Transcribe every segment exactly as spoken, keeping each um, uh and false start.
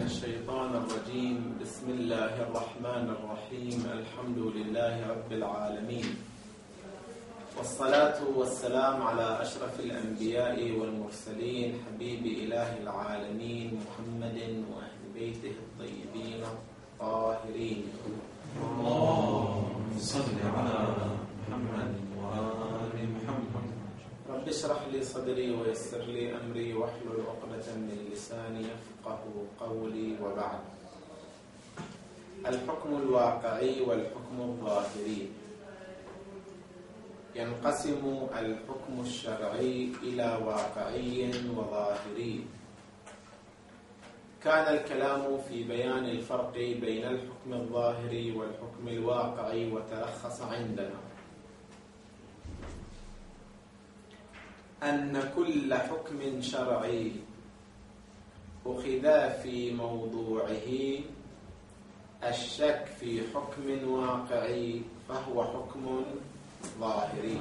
الشيطان الرجيم. بسم الله الرحمن الرحيم. الحمد لله رب العالمين، والصلاة والسلام على أشرف الأنبياء والمرسلين، حبيب إله العالمين محمد وأهل بيته الطيبين الطاهرين. اللهم صل على محمد وآل محمد. رب اشرح لي صدري ويسر لي أمري واحلل عقدة من لساني يفقه قولي. وبعد، الحكم الواقعي والحكم الظاهري. ينقسم الحكم الشرعي إلى واقعي وظاهري. كان الكلام في بيان الفرق بين الحكم الظاهري والحكم الواقعي، وتلخص عندنا أن كل حكم شرعي أخذ في موضوعه الشك في حكم واقعي فهو حكم ظاهري،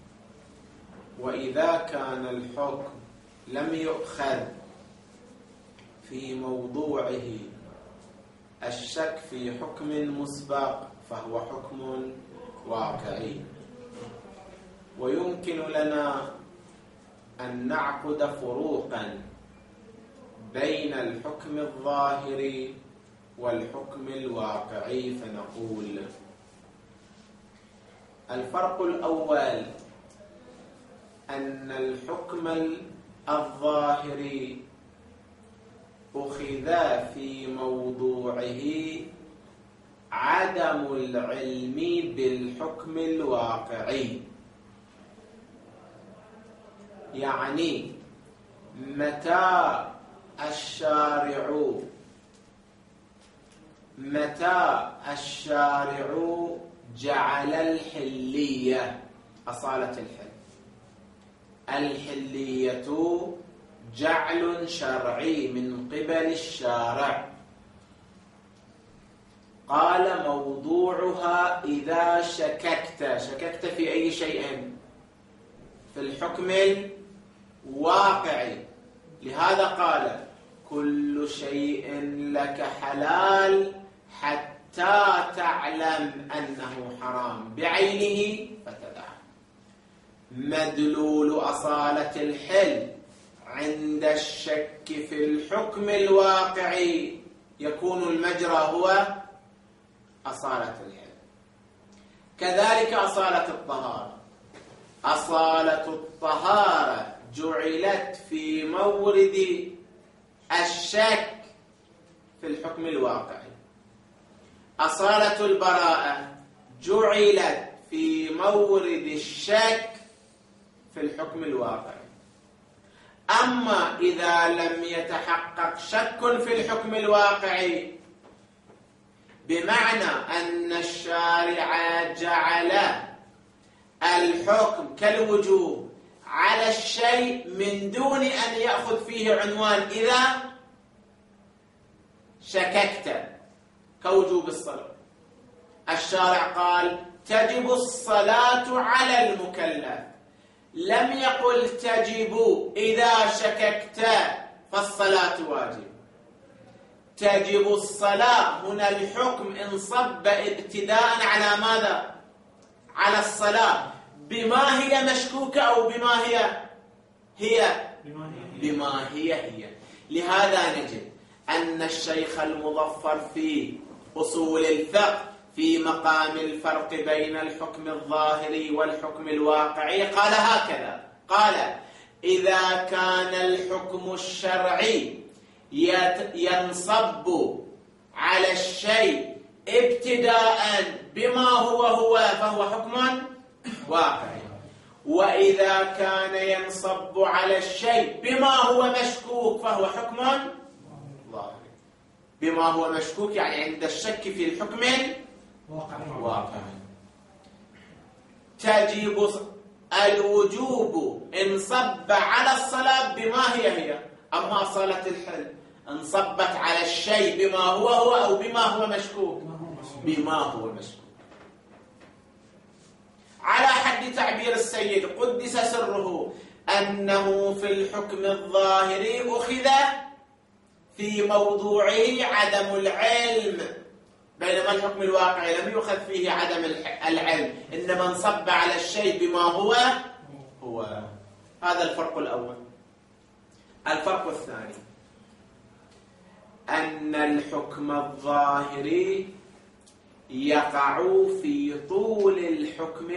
وإذا كان الحكم لم يؤخذ في موضوعه الشك في حكم مسبق فهو حكم واقعي. ويمكن لنا أن نعقد فروقا بين الحكم الظاهري والحكم الواقعي، فنقول: الفرق الأول أن الحكم الظاهري أخذ في موضوعه عدم العلم بالحكم الواقعي. يعني متى الشارع متى الشارع جعل الحلية أصالة الحل. الحلية جعل شرعي من قبل الشارع. قال موضوعها إذا شككت شككت في أي شيء؟ في الحكم الواقعي. لهذا قال: كل شيء لك حلال حتى تعلم أنه حرام بعينه فتدعه. مدلول أصالة الحل عند الشك في الحكم الواقعي يكون المجرى هو أصالة الحل. كذلك أصالة الطهارة. أصالة الطهارة جعلت في مورد الشك في الحكم الواقعي. أصالة البراءة جعلت في مورد الشك في الحكم الواقعي. أما إذا لم يتحقق شك في الحكم الواقعي، بمعنى أن الشارع جعل الحكم كالوجوب على الشيء من دون أن يأخذ فيه عنوان إذا شككت، كوجوب الصلاة. الشارع قال: تجب الصلاة على المكلف، لم يقل تجب إذا شككت فالصلاة واجب. تجب الصلاة هنا الحكم انصب ابتداء على ماذا؟ على الصلاة، بما هي مشكوكة أو بما هي هي بما هي هي. لهذا نجد أن الشيخ المظفر في أصول الفقه في مقام الفرق بين الحكم الظاهري والحكم الواقعي قال هكذا: قال: إذا كان الحكم الشرعي ينصب على الشيء ابتداء بما هو هو فهو حكم واقعي، وإذا كان ينصب على الشيء بما هو مشكوك فهو حكم ظاهري. بما هو مشكوك يعني عند الشك في الحكم الواقعي. تجب الوجوب انصب على الصلاة بما هي هي، أما أصالة الحل انصبت على الشيء بما هو هو أو بما هو مشكوك؟ بما هو مشكوك. على حد تعبير السيد قدس سره أنه في الحكم الظاهري أخذ في موضوعه عدم العلم، بينما الحكم الواقعي لم يؤخذ فيه عدم العلم، إنما انصب على الشيء بما هو هو. هذا الفرق الأول. الفرق الثاني أن الحكم الظاهري يقع في طول الحكم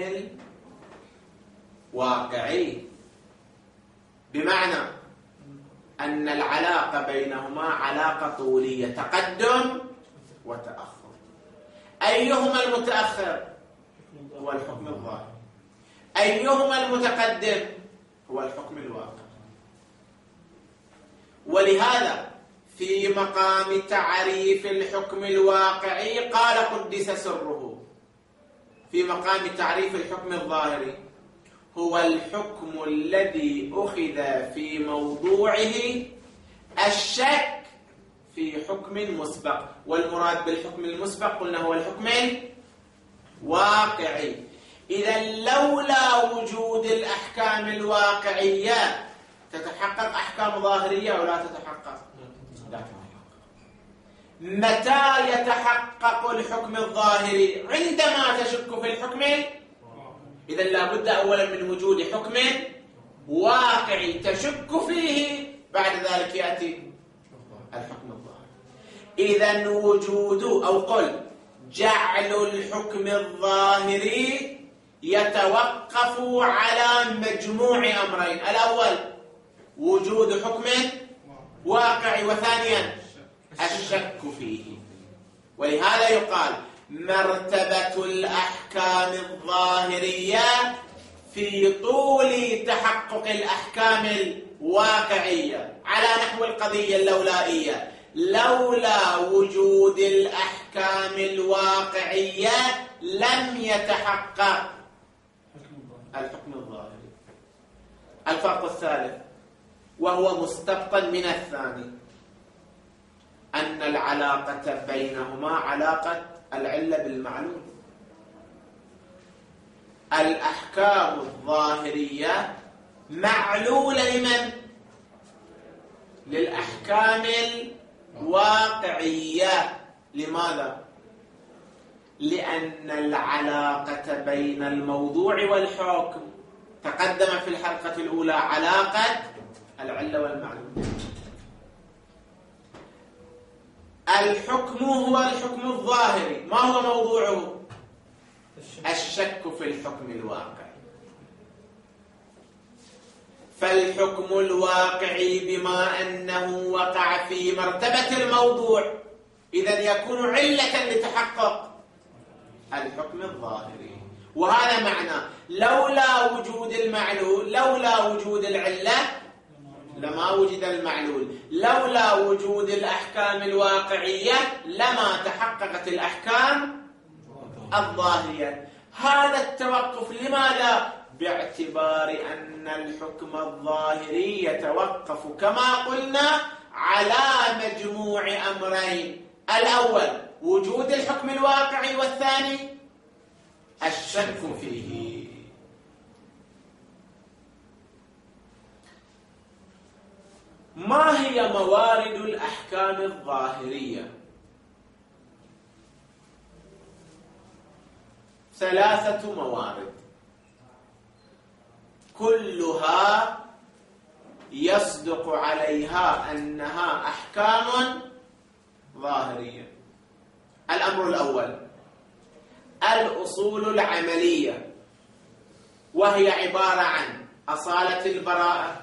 الواقعي، بمعنى أن العلاقة بينهما علاقة طولية، تقدم وتأخر. أيهما المتأخر؟ هو الحكم الظاهري. أيهما المتقدم؟ هو الحكم الواقعي. ولهذا في مقام تعريف الحكم الواقعي قال قدس سره، في مقام تعريف الحكم الظاهري: هو الحكم الذي أخذ في موضوعه الشك في حكم مسبق. والمراد بالحكم المسبق قلنا هو الحكم الواقعي. إذا لولا وجود الأحكام الواقعية تتحقق أحكام ظاهرية أو لا تتحقق؟ لا تتحقق. متى يتحقق الحكم الظاهري؟ عندما تشك في الحكم. إذا لابد أولا من وجود حكم واقعي تشك فيه، بعد ذلك يأتي الحكم الظاهري. إذا وجود أو قل جعل الحكم الظاهري يتوقف على مجموع أمرين: الأول وجود حكم واقعي، وثانيا الشك فيه. ولهذا يقال مرتبة الأحكام الظاهرية في طول تحقق الأحكام الواقعية، على نحو القضية اللولائية: لولا وجود الأحكام الواقعية لم يتحقق الحكم الظاهري. الفرق الثالث وهو مستبطن من الثاني: أن العلاقة بينهما علاقة العلة بالمعلول. الأحكام الظاهرية معلولة لمن؟ للأحكام الواقعية. لماذا؟ لأن العلاقة بين الموضوع والحكم تقدم في الحلقة الأولى علاقة العلة والمعلول. الحكم هو الحكم الظاهري، ما هو موضوعه؟ الشك في الحكم الواقعي. فالحكم الواقعي بما أنه وقع في مرتبة الموضوع إذن يكون علة لتحقق الحكم الظاهري. وهذا معنى لولا وجود المعلول، لولا وجود العلة لما وجد المعلول، لولا وجود الأحكام الواقعية لما تحققت الأحكام الظاهرية. هذا التوقف لماذا؟ باعتبار أن الحكم الظاهري يتوقف كما قلنا على مجموع أمرين: الأول وجود الحكم الواقعي، والثاني الشك فيه. ما هي موارد الأحكام الظاهرية؟ ثلاثة موارد كلها يصدق عليها أنها أحكام ظاهرية. الأمر الأول الأصول العملية، وهي عبارة عن أصالة البراءة،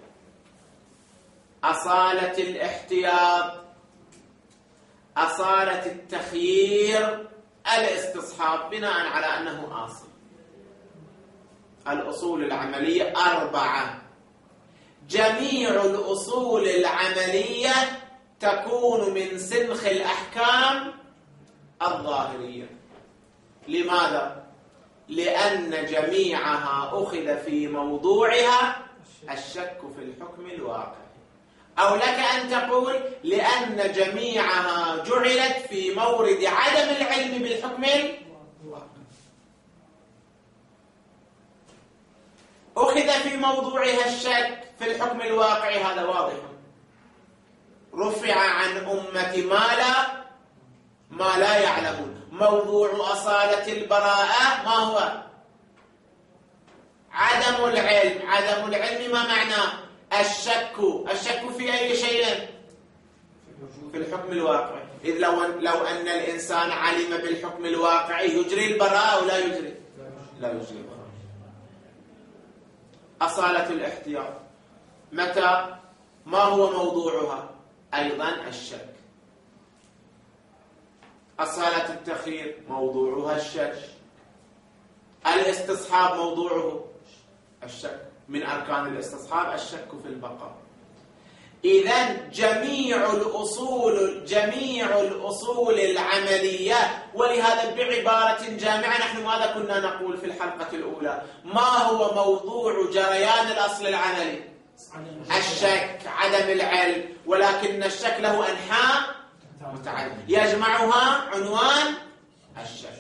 أصالة الاحتياط، أصالة التخيير، الاستصحاب، بناء على أنه أصل. الأصول العملية أربعة. جميع الأصول العملية تكون من سنخ الأحكام الظاهرية. لماذا؟ لأن جميعها أخذ في موضوعها الشك في الحكم الواقعي، أو لك أن تقول لأن جميعها جعلت في مورد عدم العلم بالحكم الواقعي. أخذ في موضوعها الشك في الحكم الواقعي، هذا واضح. رفع عن أمة ما لا ما لا يعلمون. موضوع أصالة البراءة ما هو؟ عدم العلم. عدم العلم ما معناه؟ الشك. الشك في أي شيء؟ في الحكم الواقعي. إذ لو, لو أن الإنسان علم بالحكم الواقعي يجري البراءة أو لا يجري؟ لا يجري البراءة. أصالة الاحتياط متى؟ ما هو موضوعها؟ أيضا الشك. أصالة التخيير موضوعها الشك. الاستصحاب موضوعه الشك. من أركان الاستصحاب الشك في البقاء. إذن جميع الأصول جميع الأصول العملية. ولهذا بعبارة جامعة نحن ماذا كنا نقول في الحلقة الأولى؟ ما هو موضوع جريان الأصل العملي؟ الشك، عدم العلم. ولكن الشك له أنحاء متعددة يجمعها عنوان الشك.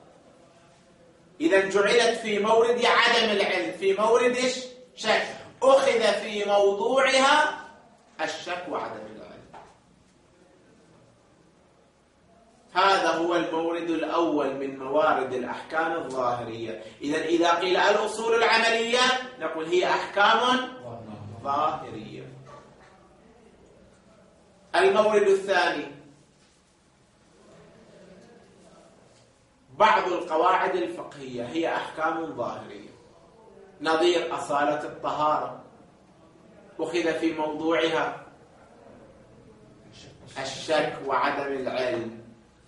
إذن جعلت في مورد عدم العلم، في مورد شك، أخذ في موضوعها الشك وعدم العلم. هذا هو المورد الأول من موارد الأحكام الظاهرية. إذن إذا قيل الأصول العملية نقول هي أحكام ظاهرية. المورد الثاني بعض القواعد الفقهية هي أحكام ظاهرية، نظير أصالة الطهارة أخذ في موضوعها الشك وعدم العلم.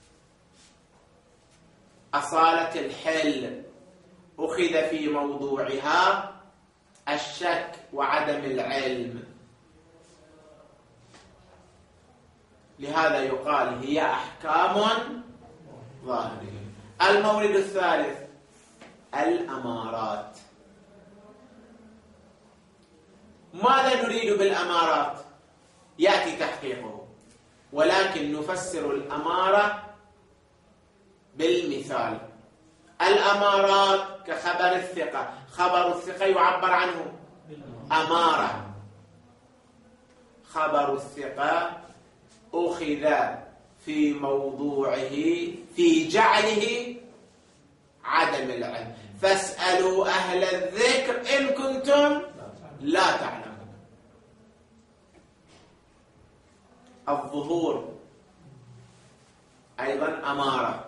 أصالة الحل أخذ في موضوعها الشك وعدم العلم. لهذا يقال هي أحكام ظاهرية. المورد الثالث الأمارات. ماذا نريد بالأمارات؟ يأتي تحقيقه، ولكن نفسر الأمارة بالمثال. الأمارات كخبر الثقة. خبر الثقة يعبر عنه أمارة. خبر الثقة أخذ في موضوعه في جعله عدم العلم. فاسألوا أهل الذكر إن كنتم لا تعلمون. الظهور أيضا أمارة.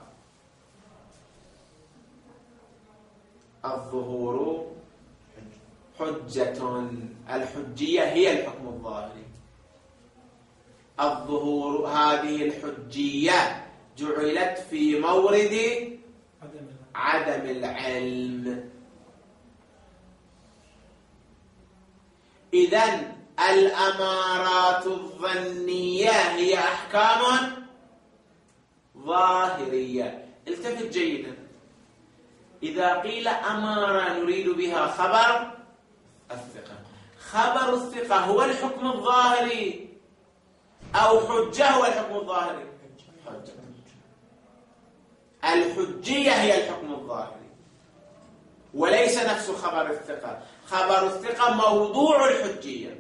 الظهور حجة. الحجية هي الحكم الظاهري. الظهور هذه الحجية جعلت في مورد عدم العلم. إذن الأمارات الظنية هي أحكام ظاهرية. التفت جيدا، إذا قيل أمارة نريد بها خبر الثقة. خبر الثقة هو الحكم الظاهري أو حجة هو الحكم الظاهري؟ حجة. الحجية هي الحكم الظاهري وليس نفس خبر الثقة. خبر الثقة موضوع الحجية.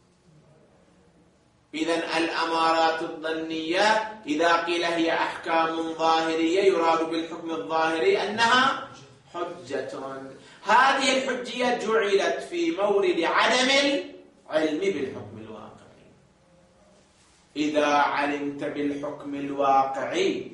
إذن الأمارات الظنية إذا قيل هي أحكام ظاهرية يراد بالحكم الظاهري أنها حجة. هذه الحجية جعلت في مورد عدم العلم بالحكم الواقعي. إذا علمت بالحكم الواقعي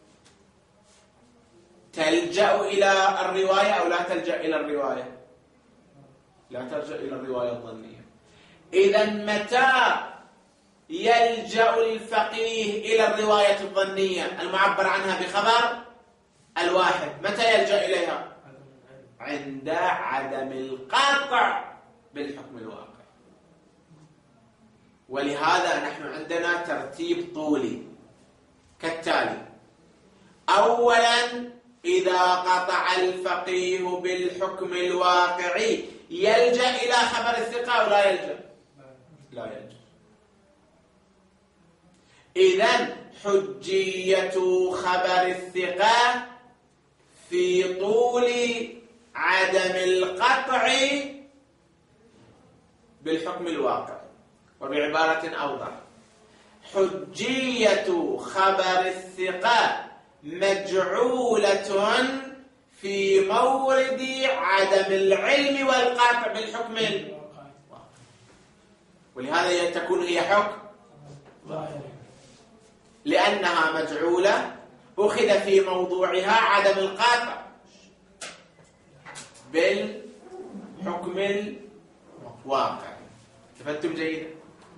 تلجأ إلى الرواية أو لا تلجأ إلى الرواية؟ لا تلجأ إلى الرواية الظنية. إذن متى يلجأ الفقيه إلى الرواية الظنية المعبر عنها بخبر الواحد؟ متى يلجأ إليها؟ عند عدم القطع بالحكم الواقعي. ولهذا نحن عندنا ترتيب طولي كالتالي: أولا إذا قطع الفقيه بالحكم الواقعي يلجأ إلى خبر الثقة أو لا يلجأ؟ لا يلجأ. إذن حجية خبر الثقة في طول عدم القطع بالحكم الواقعي. وبعبارة أوضح، حجية خبر الثقة مجعولة في مورد عدم العلم والقطع بالحكم، ولهذا تكون هي حكم لأنها مجعولة أخذ في موضوعها عدم القطع بالحكم الواقع. تفهمتم جيدا؟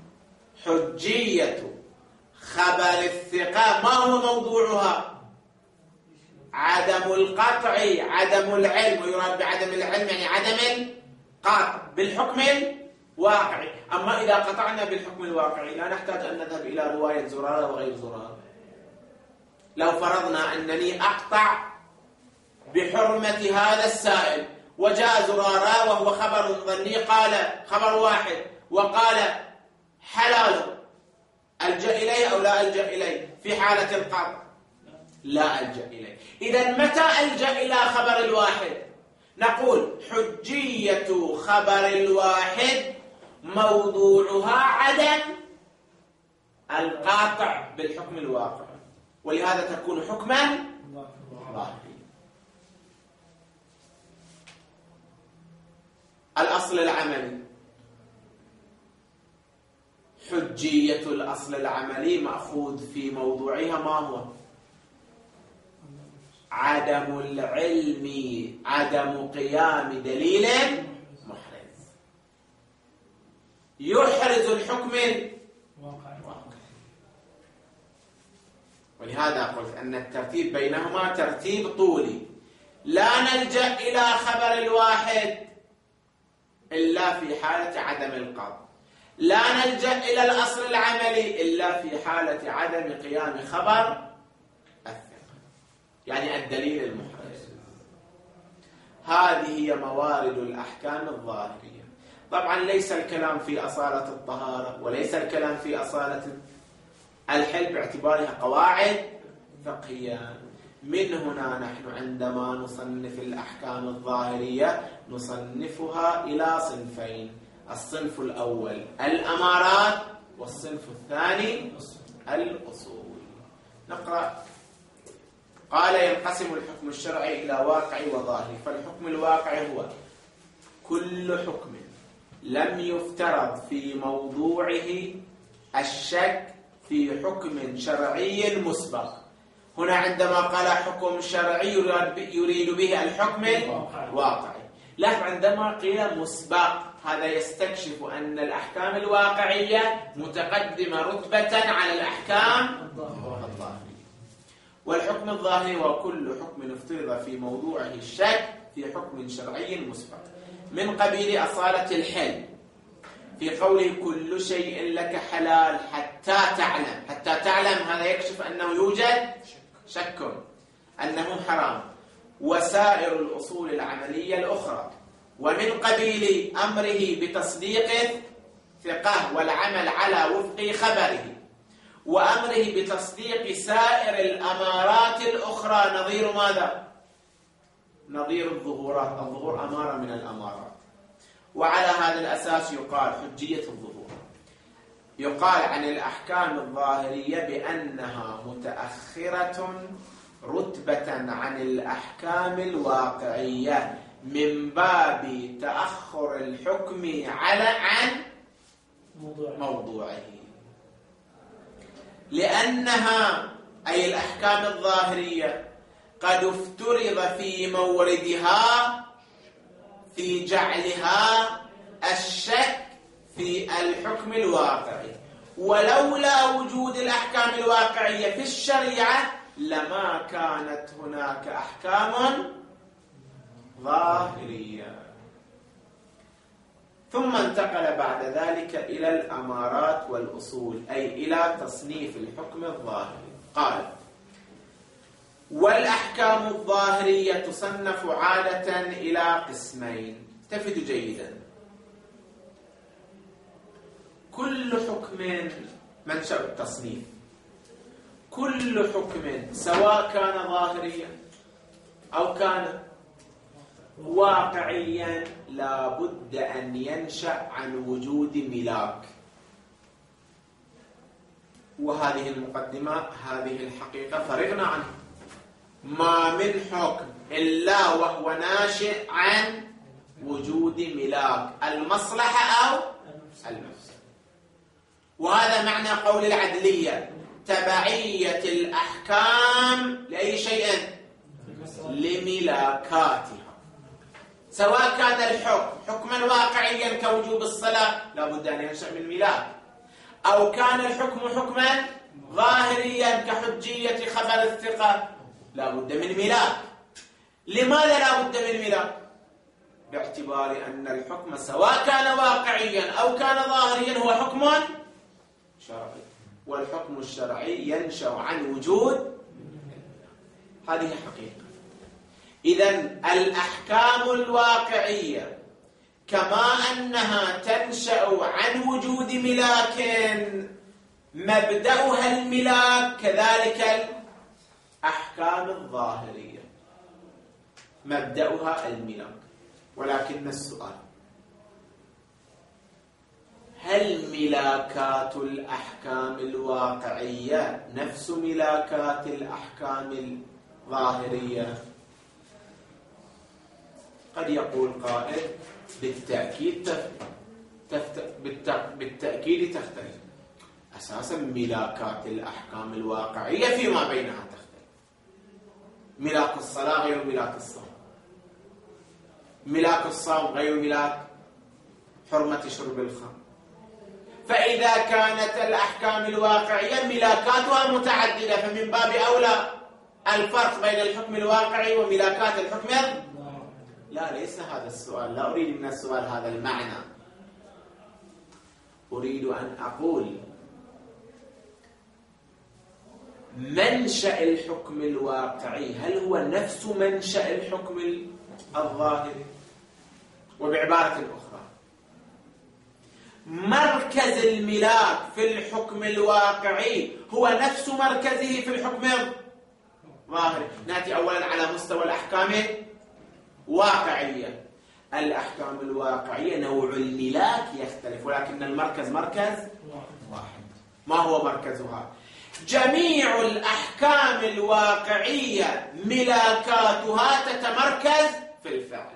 حجية خبر الثقة ما هو موضوعها؟ عدم القطع، عدم العلم، ويراد بعدم العلم يعني عدم القطع بالحكم الواقعي. أما إذا قطعنا بالحكم الواقعي لا نحتاج أن نذهب إلى رواية زرارة وغير زرارة. لو فرضنا أنني أقطع بحرمة هذا السائل وجاء زرارة وهو خبر ظني قال خبر واحد وقال حلال، ألجأ إليه أو لا ألجأ إليه في حالة القطع؟ لا ألجأ إليه. إذن متى ألجأ إلى خبر الواحد؟ نقول حجية خبر الواحد موضوعها عدم القاطع بالحكم الواقع، ولهذا تكون حكما ظاهريا. الأصل العملي، حجية الأصل العملي مأخوذ في موضوعها ما هو؟ عدم العلم، عدم قيام دليل محرز يحرز الحكم الواقع. ولهذا قلت أن الترتيب بينهما ترتيب طولي، لا نلجأ إلى خبر الواحد إلا في حالة عدم القطع، لا نلجأ إلى الأصل العملي إلا في حالة عدم قيام خبر الثقة، يعني الدليل المحرز. هذه هي موارد الأحكام الظاهرية. طبعا ليس الكلام في أصالة الطهارة وليس الكلام في أصالة الحل باعتبارها قواعد فقهية. من هنا نحن عندما نصنف الأحكام الظاهرية نصنفها إلى صنفين: الصنف الأول الأمارات، والصنف الثاني الأصول. نقرأ. قال: ينقسم الحكم الشرعي إلى واقعي وظاهري. فالحكم الواقعي هو كل حكم لم يفترض في موضوعه الشك في حكم شرعي مسبق. هنا عندما قال حكم شرعي يريد به الحكم الواقعي. لا، عندما قيل مسبق هذا يستكشف أن الأحكام الواقعية متقدمة رتبة على الأحكام الظاهرية. والحكم الظاهري وكل حكم افترض في موضوعه الشك في حكم شرعي مسبق، من قبيل أصالة الحل في قوله كل شيء لك حلال حتى تعلم. حتى تعلم هذا يكشف أنه يوجد شك أنه حرام. وسائر الأصول العملية الأخرى، ومن قبيل أمره بتصديق ثقة والعمل على وفق خبره، وأمره بتصديق سائر الأمارات الأخرى. نظير ماذا؟ نظير الظهورات. الظهور أمارة من الأمارات. وعلى هذا الأساس يقال حجية الظهور. يقال عن الأحكام الظاهرية بأنها متأخرة رتبة عن الأحكام الواقعية من باب تأخر الحكم على عن موضوعه، لأنها أي الأحكام الظاهرية قد افترض في موردها في جعلها الشك في الحكم الواقعي، ولولا وجود الأحكام الواقعية في الشريعة لما كانت هناك أحكام ظاهرية. ثم انتقل بعد ذلك إلى الأمارات والأصول، أي إلى تصنيف الحكم الظاهري. قال: والأحكام الظاهرية تصنف عادة إلى قسمين. التفتوا جيدا. كل حكم منشأ التصنيف، كل حكم سواء كان ظاهريا أو كان واقعيا لا بد أن ينشأ عن وجود ملاك، وهذه المقدمة هذه الحقيقة فرغنا عنها. ما من حكم إلا وهو ناشئ عن وجود ملاك المصلحة أو المفسدة. وهذا معنى قول العدلية: تبعية الأحكام لأي شيء؟ لملاكاتها. سواء كان الحكم حكما واقعيا كوجوب الصلاة لا بد أن ينشأ من ملاك، أو كان الحكم حكما ظاهريا كحجية خبر الثقة لا بد من ملاك. لماذا لا بد من ملاك؟ باعتبار أن الحكم سواء كان واقعيا أو كان ظاهريا هو حكم شرعي، والحكم الشرعي ينشأ عن وجود. هذه حقيقة. إذن الأحكام الواقعية كما أنها تنشأ عن وجود ملاك مبدأها الملاك، كذلك الأحكام الظاهرية مبدأها الملاك. ولكن السؤال: هل ملاكات الأحكام الواقعية نفس ملاكات الأحكام الظاهرية؟ قد يقول قائل: بالتأكيد تفت... بالت... بالتأكيد تختلف. أساسا ملاكات الأحكام الواقعية فيما بينها تختلف. ملاك الصلاة غير ملاك الصوم، ملاك الصوم غير ملاك حرمة شرب الخمر. فإذا كانت الأحكام الواقعية ملاكاتها متعددة، فمن باب أولى الفرق بين الحكم الواقعي وملاكات الحكم. لا، ليس هذا السؤال، لا أريد من السؤال هذا المعنى. أريد أن أقول منشأ الحكم الواقعي هل هو نفس منشأ الحكم الظاهري؟ وبعبارة أخرى، مركز الملاك في الحكم الواقعي هو نفس مركزه في الحكم الظاهري. نأتي أولا على مستوى الأحكام واقعية. الأحكام الواقعية نوع الملاك يختلف، ولكن المركز مركز واحد. ما هو مركزها؟ جميع الأحكام الواقعية ملاكاتها تتمركز في الفعل.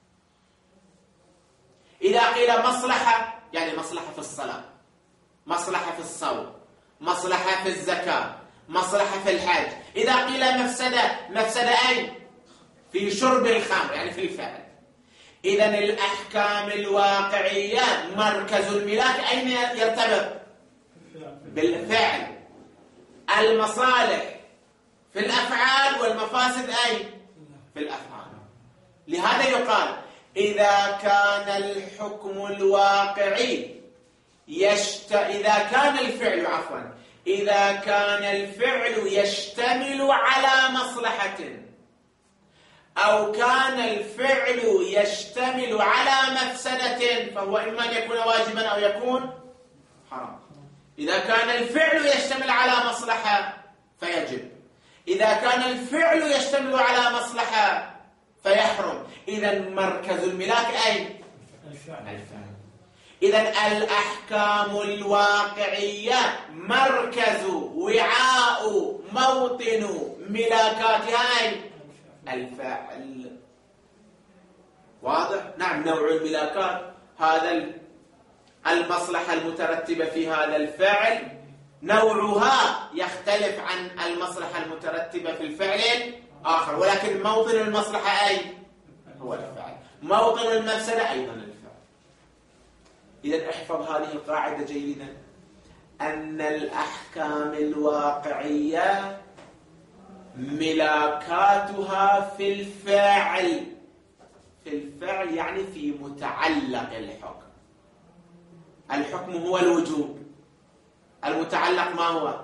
إذا قيل مصلحة يعني مصلحة في الصلاة، مصلحة في الصوم، مصلحة في الزكاة، مصلحة في الحج. إذا قيل مفسدة، مفسدة أين؟ في شرب الخمر، يعني في الفعل. إذن الأحكام الواقعية مركز الملاك أين يرتبط؟ بالفعل. المصالح في الأفعال والمفاسد أين؟ في الأفعال. لهذا يقال إذا كان الحكم الواقعي يشت... إذا كان الفعل عفوا إذا كان الفعل يشتمل على مصلحة، أو كان الفعل يشتمل على مفسدة، فهو إما أن يكون واجبا أو يكون حرام. إذا كان الفعل يشتمل على مصلحة فيجب، إذا كان الفعل يشتمل على مصلحة فيحرم. إذن مركز الملاك أين؟ الفعل. إذن الأحكام الواقعية مركز وعاء موطن ملاكاتها أين؟ الفعل. واضح؟ نعم، نوع الملاكات هذا المصلحة المترتبة في هذا الفعل نوعها يختلف عن المصلحة المترتبة في الفعل آخر، ولكن موطن المصلحة أين؟ هو الفعل. موطن المفسدة أيضا الفعل. إذن احفظ هذه القاعدة جيدا، أن الأحكام الواقعية ملاكاتها في الفاعل. في الفعل يعني في متعلق الحكم. الحكم هو الوجوب، المتعلق ما هو؟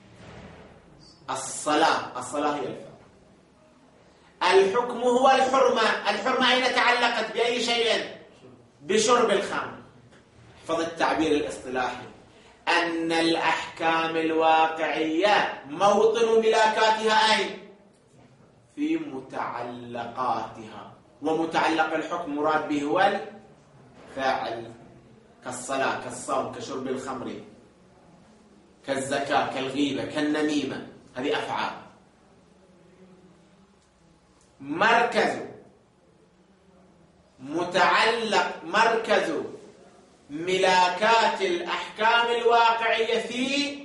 الصلاة. الصلاة هي الفعل. الحكم هو الحرمة. الحرمة أين تعلقت؟ بأي شيء؟ بشرب الخمر. احفظ التعبير الاصطلاحي، أن الأحكام الواقعية موطن ملاكاتها أين؟ في متعلقاتها. ومتعلق الحكم مراد به هو الفاعل، كالصلاة، كالصوم، كشرب الخمر، كالزكاة، كالغيبة، كالنميمة، هذه أفعال. مركز متعلق مركز ملاكات الأحكام الواقعية في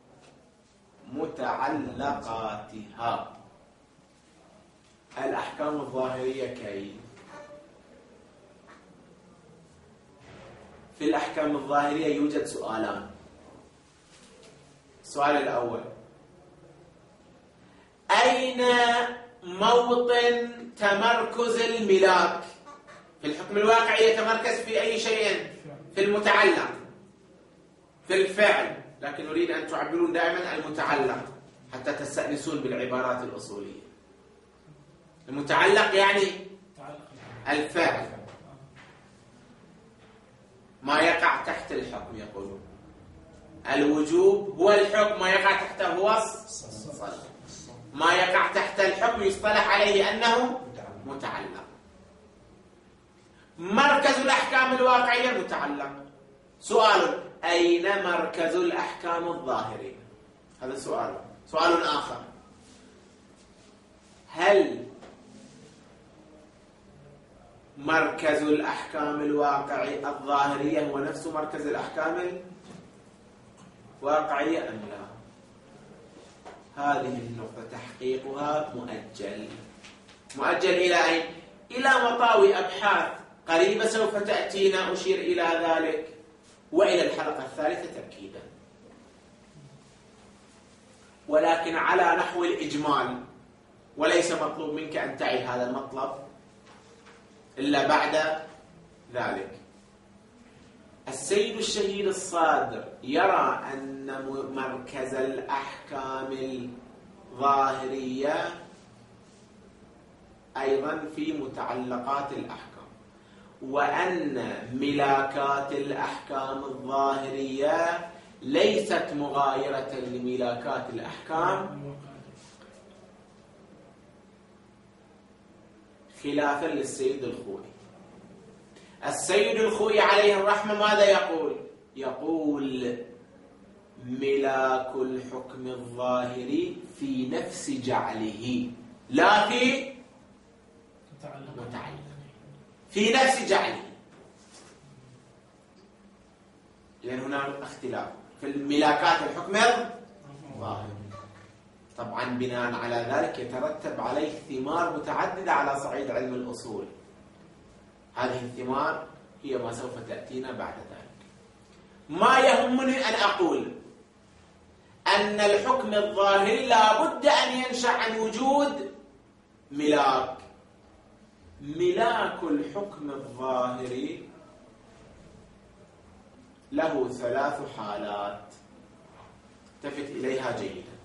متعلقاتها. الأحكام الظاهرية كيف؟ في الأحكام الظاهرية يوجد سؤالان. السؤال الأول: أين موطن تمركز الملاك؟ في الحكم الواقعي يتمركز في أي شيء؟ في المتعلق، في الفعل، لكن نريد أن تعبرون دائما المتعلق حتى تستأنسون بالعبارات الأصولية. المتعلق يعني الفعل، ما يقع تحت الحكم. يقولون الوجوب هو الحكم، ما يقع تحته هو الصلاة. ما يقع تحت الحكم يصطلح عليه أنه متعلق. مركز الأحكام الواقعية متعلق. سؤال: أين مركز الأحكام الظاهرية؟ هذا سؤال. سؤال آخر: هل مركز الأحكام الواقعية الظاهرية هو نفس مركز الأحكام الواقعية أم لا؟ هذه النقطة تحقيقها مؤجل. مؤجل إلى أين؟ إلى مطاوي أبحاث قريبة سوف تأتينا أشير إلى ذلك، وإلى الحلقة الثالثة تأكيدا. ولكن على نحو الإجمال، وليس مطلوب منك أن تعي هذا المطلب إلا بعد ذلك. السيد الشهيد الصادر يرى أن مركز الأحكام الظاهرية أيضا في متعلقات الأحكام، وأن ملاكات الأحكام الظاهرية ليست مغايرة لملاكات الأحكام، خلافا للسيد الخوئي. السيد الخوئي عليه الرحمة ماذا يقول؟ يقول ملاك الحكم الظاهري في نفس جعله، لا في متعلق، في نفس جعله. لأن هناك اختلاف في الملاكات الحكم الظاهري. طبعا بناء على ذلك يترتب عليه ثمار متعددة على صعيد علم الأصول. هذه الثمار هي ما سوف تأتينا بعد ذلك. ما يهمني أن أقول أن الحكم الظاهري لا بد أن ينشأ عن وجود ملاك. ملاك الحكم الظاهري له ثلاث حالات التفت إليها جيدا.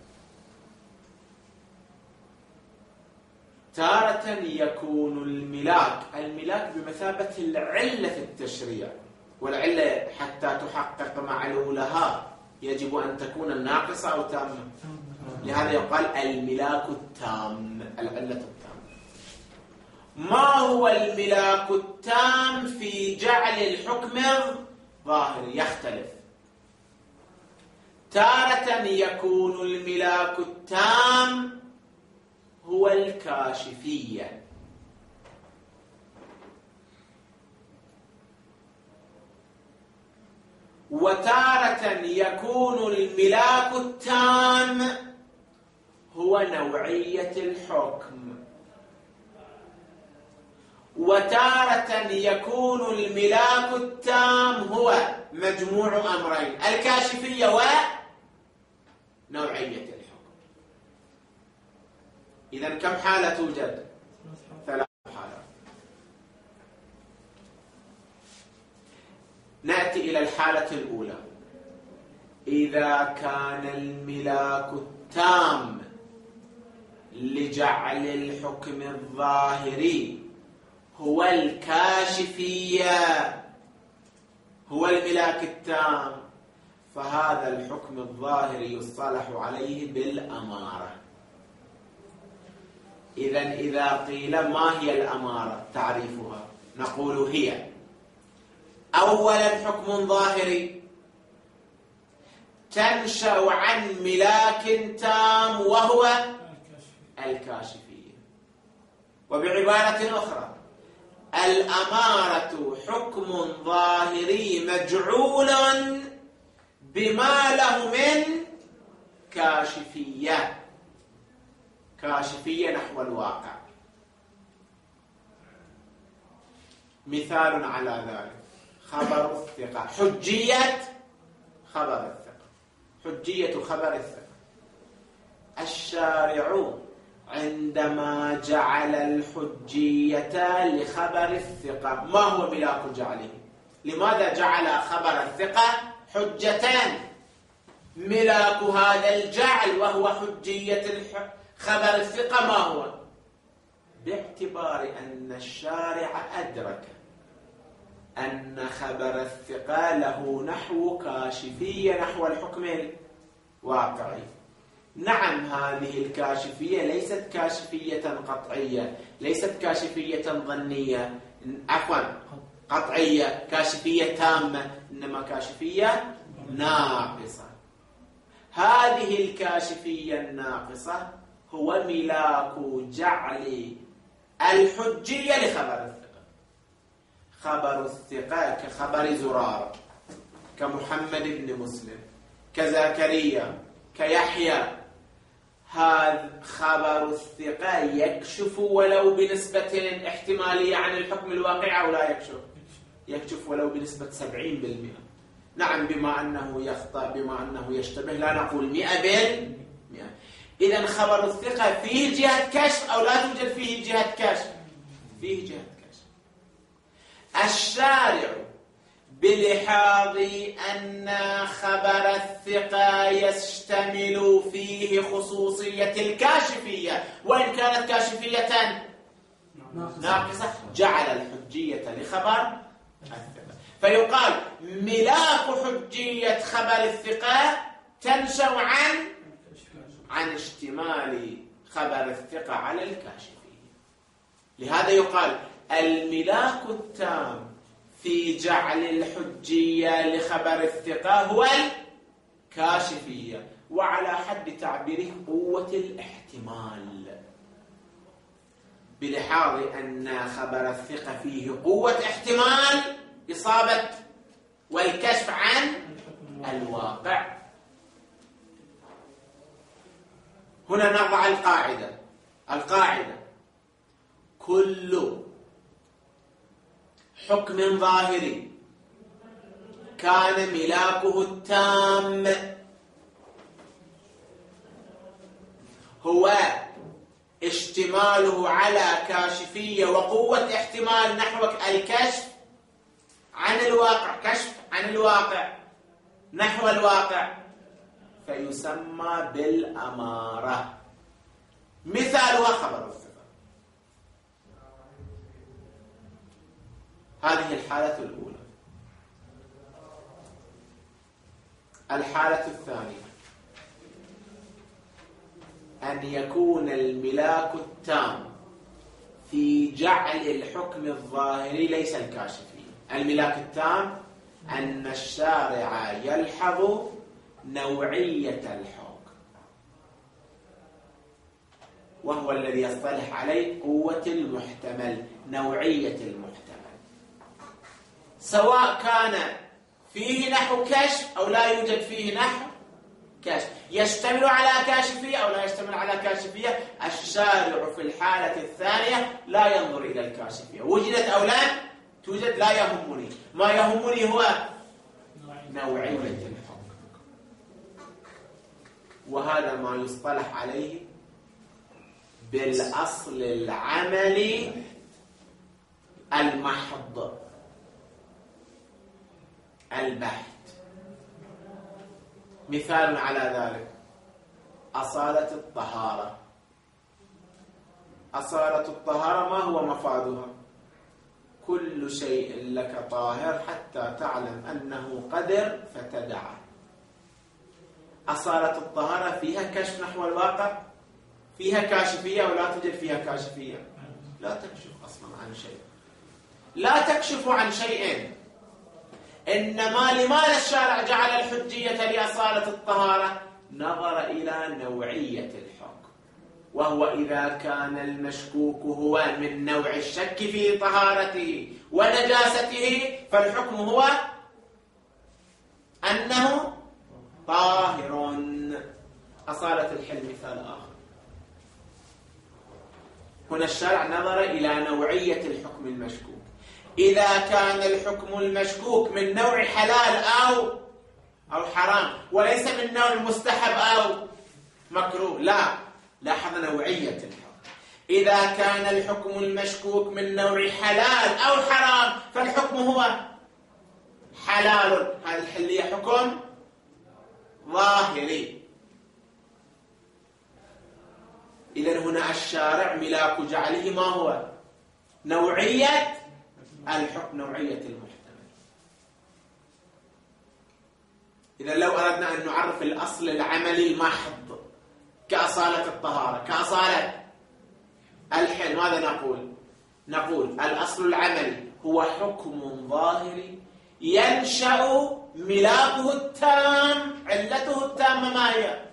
تارة يكون الملاك الملاك بمثابة العلة في التشريع، والعلة حتى تحقق معلولها يجب أن تكون الناقصة أو تامة، لهذا يقال الملاك التام، العلة التامة. ما هو الملاك التام في جعل الحكم الظاهري؟ يختلف. تارة يكون الملاك التام هو الكاشفية، وتارة يكون الملاك التام هو نوعية الحكم، وتارة يكون الملاك التام هو مجموع أمرين: الكاشفية ونوعية الحكم. إذن كم حالة توجد؟ ثلاث حالات. نأتي إلى الحالة الأولى. إذا كان الملاك التام لجعل الحكم الظاهري هو الكاشفية، هو الملاك التام، فهذا الحكم الظاهري يصطلح عليه بالأمارة. إذن إذا قيل ما هي الأمارة تعريفها، نقول هي أولا حكم ظاهري تنشأ عن ملاك تام وهو الكاشفية. وبعبارة أخرى، الأمارة حكم ظاهري مجعول بما له من كاشفية، كاشفية نحو الواقع. مثال على ذلك خبر الثقة، حجية خبر الثقة، حجية خبر الثقة. الشارع عندما جعل الحجية لخبر الثقة، ما هو ملاك جعله؟ لماذا جعل خبر الثقة حجتان؟ ملاك هذا الجعل وهو حجية خبر الثقة ما هو؟ باعتبار أن الشارع أدرك أن خبر الثقة له نحو كاشفية نحو الحكم الواقعي. نعم، هذه الكاشفية ليست كاشفية قطعية، ليست كاشفية ظنية، عفوا قطعية، كاشفية تامة، إنما كاشفية ناقصة. هذه الكاشفية الناقصة هو ملاك جعل الحجية لخبر الثقة. خبر الثقة كخبر زرار، كمحمد بن مسلم، كزكريا، كيحيى، هذا خبر الثقة يكشف ولو بنسبة احتمالية عن الحكم الواقعي أو لا يكشف؟ يكشف ولو بنسبة سبعين بالمئة. نعم، بما أنه يخطأ، بما أنه يشتبه، لا نقول مئة بالمئة. إذن خبر الثقة فيه جهة كشف أو لا توجد فيه جهة كشف؟ فيه جهة كشف. الشارع بلحاظ أن خبر الثقة يشتمل فيه خصوصية الكاشفية وإن كانت كاشفية ناقصة، جعل الحجية لخبر الثقة. فيقال ملاك حجية خبر الثقة تنشأ عن عن اشتمال خبر الثقة على الكاشفية. لهذا يقال الملاك التام في جعل الحجية لخبر الثقة هو الكاشفية، وعلى حد تعبيره قوة الاحتمال، بلحاظ أن خبر الثقة فيه قوة احتمال إصابة والكشف عن الواقع. هنا نضع القاعدة القاعدة كل حكم ظاهري كان ملاكه التام هو اشتماله على كاشفية وقوة احتمال نحو الكشف عن الواقع، كشف عن الواقع نحو الواقع، فيسمى بالأمارة. مثالها خبر الثقة. هذه الحالة الأولى. الحالة الثانية أن يكون الملاك التام في جعل الحكم الظاهري ليس الكاشفية. الملاك التام أن الشارع يلحظ نوعية الحكم، وهو الذي يصطلح عليه قوة المحتمل، نوعية المحتمل، سواء كان فيه نحو كشف أو لا يوجد فيه نحو كشف، يشتمل على كاشفية أو لا يشتمل على كاشفية. الشارع في الحالة الثانية لا ينظر إلى الكاشفية، وجدت أو لا توجد لا يهمني، ما يهمني هو نوعية الحكم. وهذا ما يصطلح عليه بالأصل العملي المحض البحت. مثال على ذلك أصالة الطهارة. أصالة الطهارة ما هو مفادها؟ كل شيء لك طاهر حتى تعلم أنه قدر فتدعه. أصالة الطهارة فيها كشف نحو الواقع؟ فيها كاشفية أو لا توجد فيها كاشفية؟ لا تكشف أصلا عن شيء، لا تكشف عن شيء. إنما لماذا الشارع جعل الحجية لأصالة الطهارة؟ نظر إلى نوعية الحكم، وهو إذا كان المشكوك هو من نوع الشك في طهارته ونجاسته فالحكم هو أنه طاهر. أصالة الحل مثال آخر. هنا الشرع نظر إلى نوعية الحكم المشكوك. إذا كان الحكم المشكوك من نوع حلال أو أو حرام وليس من نوع مستحب أو مكروه، لا، لاحظ نوعية الحكم. إذا كان الحكم المشكوك من نوع حلال أو حرام فالحكم هو حلال. هذا الحلية حكم ظاهري. إذن هنا الشارع ملاك جعله ما هو؟ نوعية الحكم، نوعية المحتمل. إذن لو أردنا أن نعرف الأصل العملي المحض كأصالة الطهارة كأصالة الحل، ماذا نقول؟ نقول الأصل العملي هو حكم ظاهري ينشأ ملاكه التام، علته التامة ما هي؟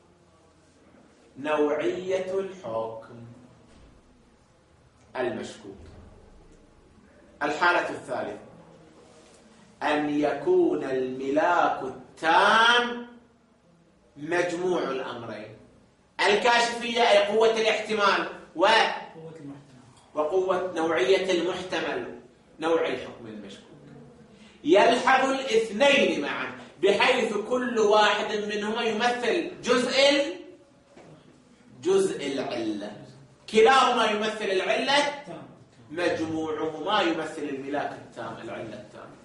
نوعية الحكم المشكوك. الحالة الثالثة أن يكون الملاك التام مجموع الأمرين، الكاشفية أي قوة الاحتمال و وقوة نوعية المحتمل، نوع الحكم المشكوك، يلحظ الاثنين معا بحيث كل واحد منهما يمثل جزء جزء العلة، كلاهما يمثل العلة، مجموعهما يمثل الملاك التام، العلة التامة.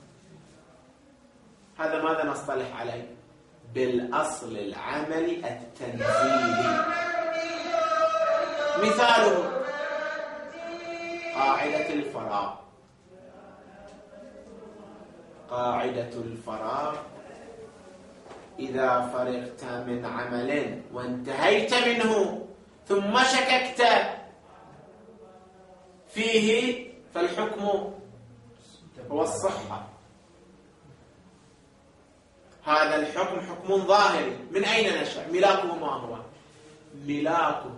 هذا ماذا نصطلح عليه؟ بالأصل العملي التنزيلي. مثاله قاعدة الفراغ. قاعدة الفراغ: إذا فرغت من عمل وانتهيت منه ثم شككت فيه فالحكم هو الصحة. هذا الحكم حكم ظاهري. من أين نشأ؟ ملاكه ما هو؟ ملاكه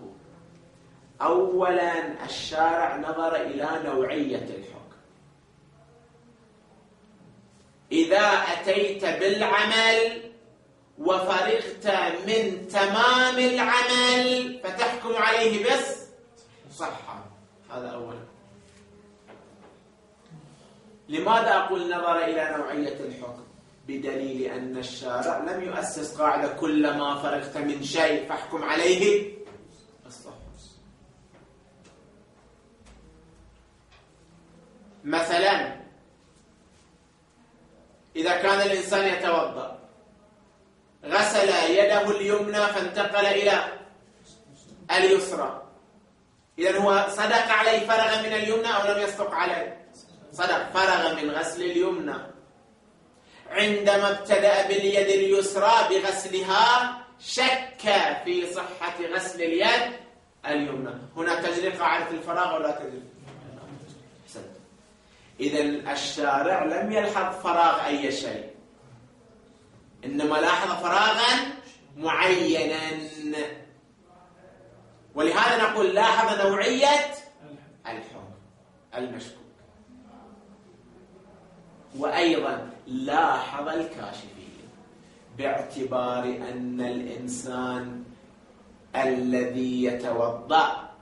أولا الشارع نظر إلى نوعية الحكم. إذا أتيت بالعمل وفرغت من تمام العمل فتحكم عليه بس صحة. هذا أولا. لماذا أقول نظر إلى نوعية الحكم؟ بدليل أن الشارع لم يؤسس قاعدة كلما فرغت من شيء فاحكم عليه الصحة. مثلا إذا كان الإنسان يتوضأ غسل يده اليمنى فانتقل إلى اليسرى، إذن هو صدق عليه فرغ من اليمنى أو لم يصدق عليه؟ صدق، فرغ من غسل اليمنى. عندما ابتدأ باليد اليسرى بغسلها شك في صحة غسل اليد اليمنى. هنا تجري قاعدة الفراغ ولا تجري؟ إذن الشارع لم يلحظ فراغ أي شيء، إنما لاحظ فراغا معينا، ولهذا نقول لاحظ نوعية الحكم المشكوك. وأيضا لاحظ الكاشفية باعتبار أن الإنسان الذي يتوضأ،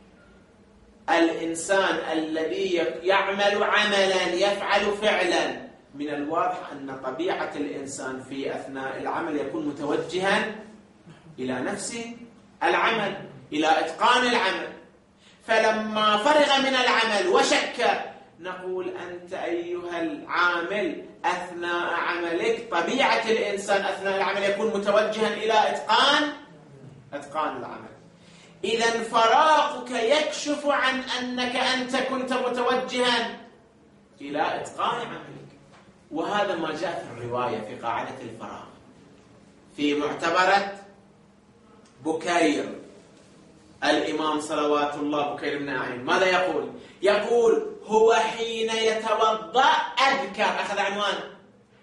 الإنسان الذي يعمل عملا يفعل فعلا، من الواضح أن طبيعة الإنسان في أثناء العمل يكون متوجها إلى نفس العمل، إلى إتقان العمل. فلما فرغ من العمل وشك نقول أنت أيها العامل أثناء عملك طبيعة الإنسان أثناء العمل يكون متوجها إلى إتقان إتقان العمل. إذن فراغك يكشف عن أنك أنت كنت متوجها إلى إتقان عملك. وهذا ما جاء في الرواية في قاعدة الفراغ في معتبرة بكير. الإمام صلوات الله بكير بن أعين ماذا يقول؟ يقول هو حين يتوضأ أذكر، أخذ عنوان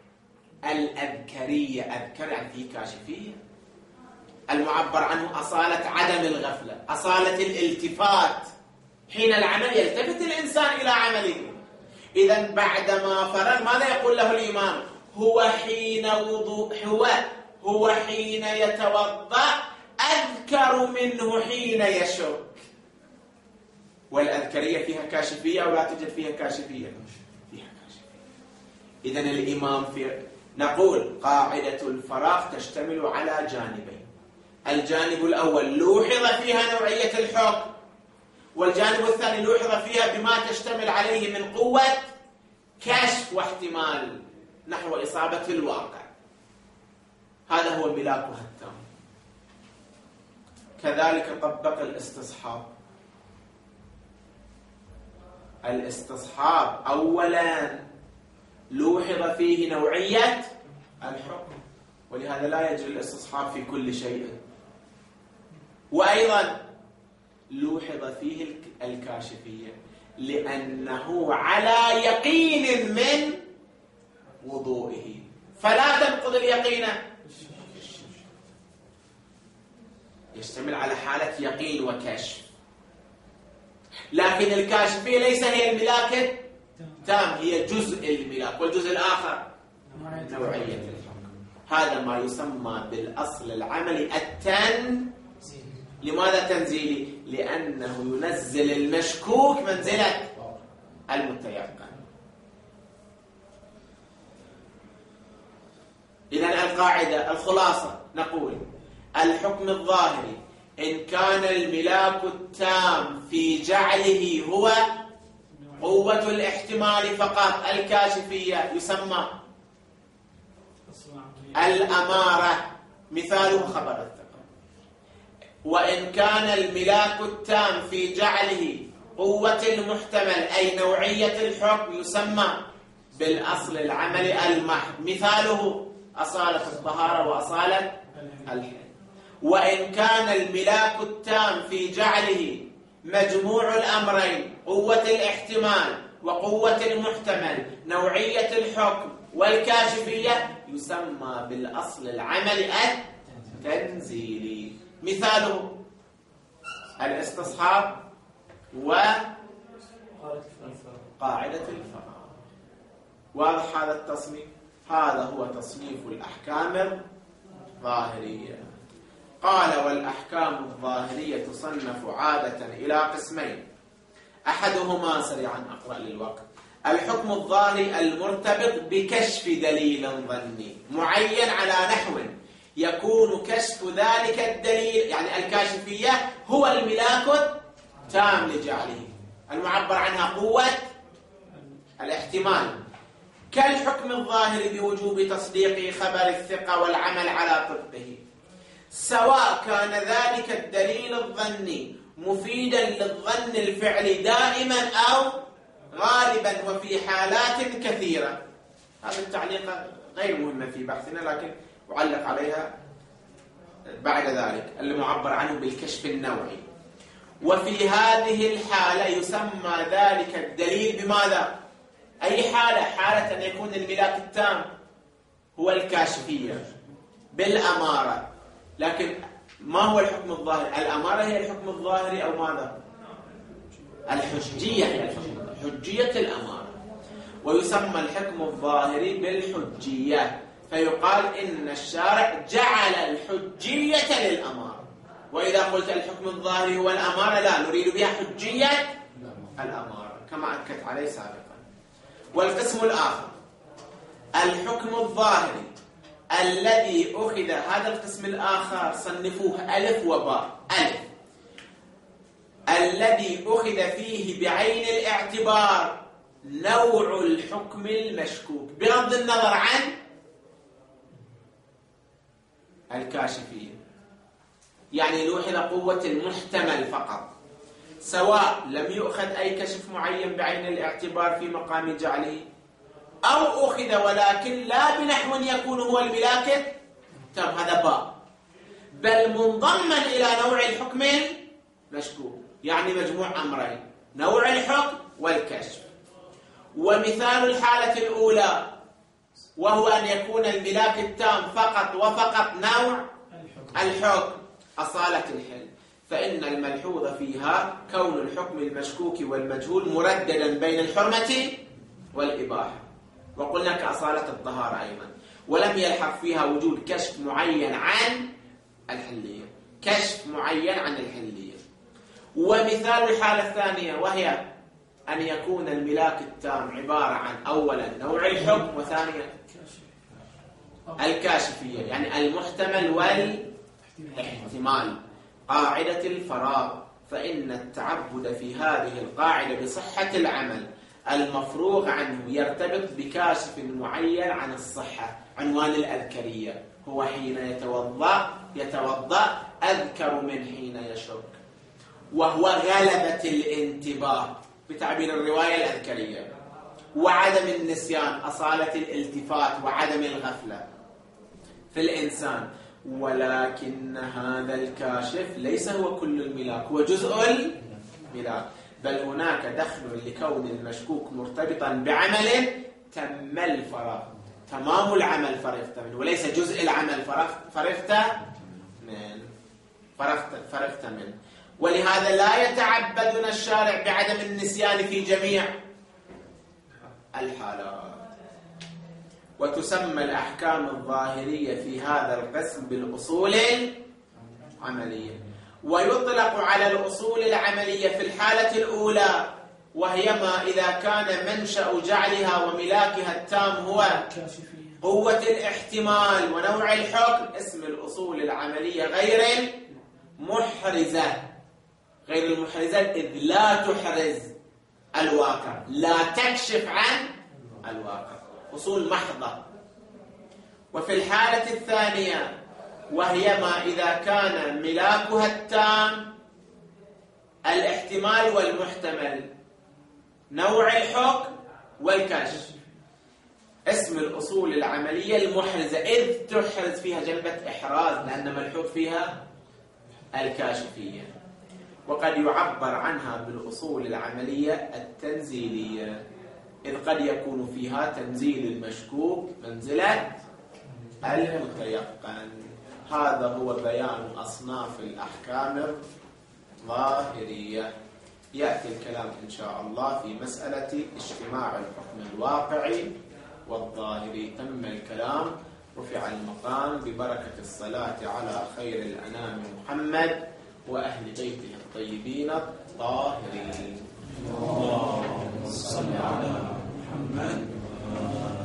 الأذكرية، أذكر يعني فيه كاشفية. المعبر عنه أصالة عدم الغفلة، أصالة الالتفات، حين العمل يلتفت الإنسان إلى عمله. إذن بعدما فرغ ماذا يقول له الإمام؟ هو حين وضوء هو هو حين يتوضأ أذكر منه حين يشك. والأذكرية فيها كاشفية أو لا توجد فيها كاشفية؟ فيها كاشفية. إذن الإمام في نقول قاعدة الفراغ تشتمل على جانبين. الجانب الأول لوحظ فيها نوعية الحكم، والجانب الثاني لوحظ فيها بما تشتمل عليه من قوة كشف واحتمال نحو إصابة الواقع. هذا هو ملاكها التام. كذلك طبق الاستصحاب. الاستصحاب أولا لوحظ فيه نوعية الحكم، ولهذا لا يجري الاستصحاب في كل شيء. وأيضا لوحظ فيه الكاشفية لأنه على يقين من وضوئه، فلا تنقض اليقين، يشتمل على حالة يقين وكشف. لكن الكاشفية ليس هي الملاك التام، هي جزء الملاك، والجزء الآخر نوعية الحكم. هذا ما يسمى بالأصل العملي التنزيلي. لماذا تنزيلي؟ لأنه ينزل المشكوك منزلة المتيقن. إذن القاعدة الخلاصة نقول الحكم الظاهري إن كان الملاك التام في جعله هو قوة الاحتمال فقط الكاشفية يسمى الأمارة، مثاله خبر الثقة. وإن كان الملاك التام في جعله قوة المحتمل أي نوعية الحكم يسمى بالأصل العملي المحض، مثاله أصالة الطهارة وأصالة الحل. وإن كان الملاك التام في جعله مجموع الأمرين قوة الاحتمال وقوة المحتمل نوعية الحكم والكاشفية يسمى بالأصل العملي التنزيلي، مثاله الاستصحاب وقاعدة الفراغ. واضح هذا التصنيف؟ هذا هو تصنيف الأحكام الظاهرية. قال والأحكام الظاهرية تصنف عادة إلى قسمين، أحدهما سريعا أقرأ للوقت الحكم الظاهري المرتبط بكشف دليل ظني معين على نحو يكون كشف ذلك الدليل، يعني الكاشفية هو الملاك التام لجعله، المعبر عنها قوة الاحتمال، كالحكم الظاهر بوجوب تصديق خبر الثقة والعمل على طبقه، سواء كان ذلك الدليل الظني مفيدا للظن الفعلي دائما أو غالبا وفي حالات كثيرة. هذه التعليق غير مهمة في بحثنا لكن أعلق عليها بعد ذلك، اللي معبر عنه بالكشف النوعي. وفي هذه الحالة يسمى ذلك الدليل بماذا؟ أي حالة؟ حالة أن يكون الملاك التام هو الكاشفية بالأمارة. لكن ما هو الحكم الظاهري؟ الأمارة هي الحكم الظاهري أو ماذا؟ الحجية هي الحكم، حجية الأمارة. ويسمى الحكم الظاهري بالحجية، فيقال إن الشارع جعل الحجية للأمارة. وإذا قلت الحكم الظاهري هو الأمارة لا نريد بها حجية الأمارة كما أكدت عليه سابقا. والقسم الآخر الحكم الظاهري الذي أخذ، هذا القسم الآخر صنفوه ألف وباء. ألف الذي أخذ فيه بعين الاعتبار نوع الحكم المشكوك بغض النظر عن الكاشفية، يعني لوحظ قوة المحتمل فقط، سواء لم يؤخذ أي كشف معين بعين الاعتبار في مقام جعله أو أخذ ولكن لا بنحو يكون هو الملاك تم، هذا باء، بل منضما إلى نوع الحكم المشكوك، يعني مجموع أمرين، نوع الحكم والكشف. ومثال الحالة الأولى وهو أن يكون الملاك التام فقط وفقط نوع الحكم أصالة الحل، فإن الملحوظ فيها كون الحكم المشكوك والمجهول مرددا بين الحرمة والإباحة، وقلنا كأصالة الطهارة أيضا، ولم يلحق فيها وجود كشف معين عن الحلية، كشف معين عن الحلية. ومثال الحالة الثانية وهي أن يكون الملاك التام عبارة عن أولا نوع الحكم، وثانيا الكاشفية يعني المحتمل والاحتمال، قاعدة الفراغ، فإن التعبد في هذه القاعدة بصحة العمل المفروغ عنه يرتبط بكاشف معين عن الصحة. عنوان الأذكرية هو حين يتوضأ يتوضأ أذكر من حين يشك، وهو غلبة الانتباه بتعبير الرواية الأذكرية، وعدم النسيان أصالة الالتفات وعدم الغفلة في الإنسان. ولكن هذا الكاشف ليس هو كل الملاك، هو جزء الملاك، بل هناك دخل لكون المشكوك مرتبطا بعمل تم الفراغ، تمام العمل فرغت منه، وليس جزء العمل فرغت من فرغت فرغت منه. ولهذا لا يتعبدنا الشارع بعدم النسيان في جميع الحالات. وتسمى الأحكام الظاهرية في هذا القسم بالأصول العملية، ويطلق على الأصول العملية في الحالة الأولى، وهي ما إذا كان منشأ جعلها وملاكها التام هو قوة الاحتمال ونوع الحكم، اسم الأصول العملية غير المحرزة، غير المحرزة إذ لا تحرز الواقع، لا تكشف عن الواقع، أصول محضة. وفي الحالة الثانية وهي ما إذا كان ملاكها التام الاحتمال والمحتمل نوع الحكم والكشف، اسم الأصول العملية المحرزة إذ تحرز فيها جلبة إحراز لأن ملحوظ فيها الكاشفية. وقد يعبر عنها بالأصول العملية التنزيلية، إذ قد يكون فيها تنزيل المشكوك منزلة المتيقن. هذا هو بيان أصناف الأحكام الظاهرية. يأتي الكلام إن شاء الله في مسألة اجتماع الحكم الواقعي والظاهري. تم الكلام، رفع المقام ببركة الصلاة على خير الأنام محمد وأهل بيته الطيبين الطاهرين. اللهم صل على محمد.